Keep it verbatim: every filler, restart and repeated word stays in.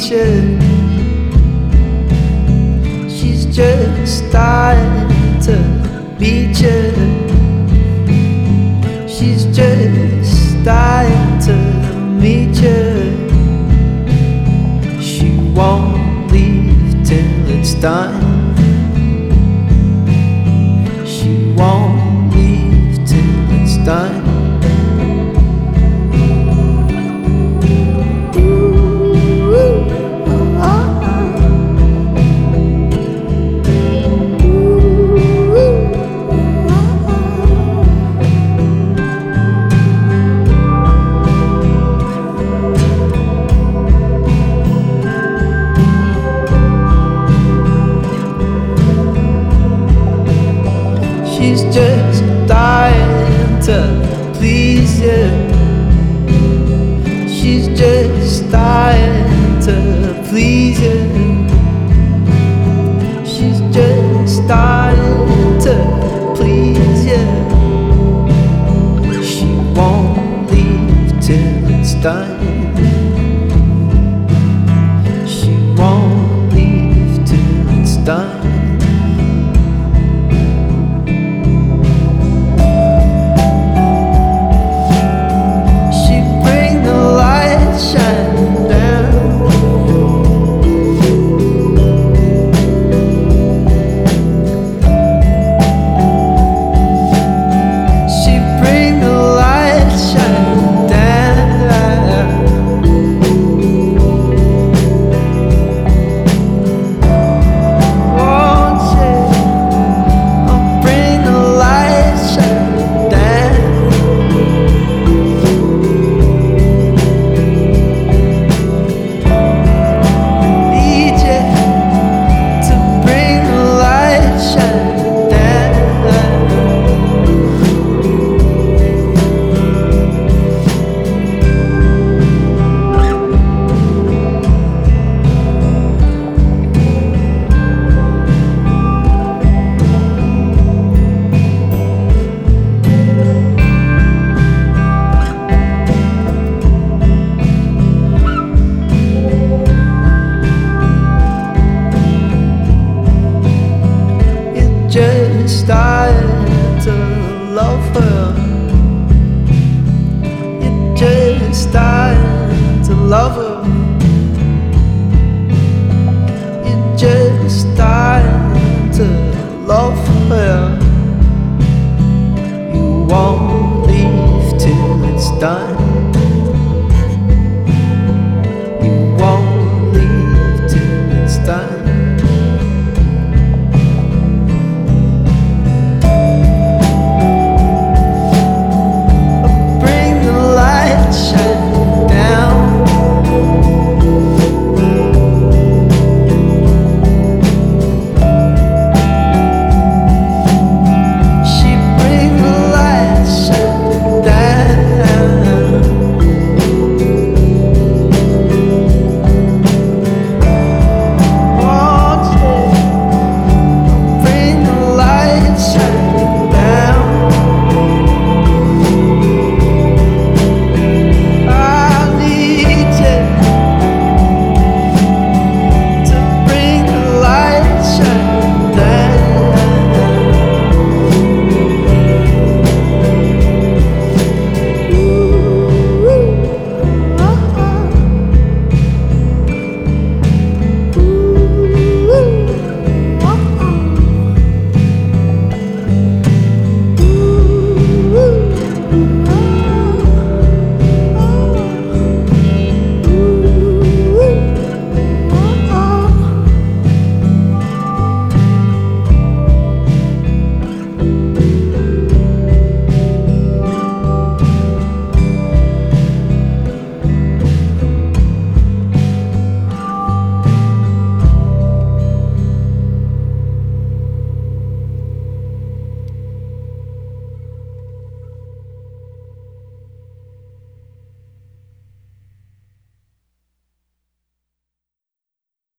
you. She's just dying to meet you. She's just dying to meet you. She won't leave till it's done. She won't leave till it's done. She's just dying to please you. She's just dying to please you. She's just dying to please you. She won't leave till it's done. She won't leave till it's done. Just dying to love her. You're just dying to love her. You're just dying to love her. You won't leave till it's done.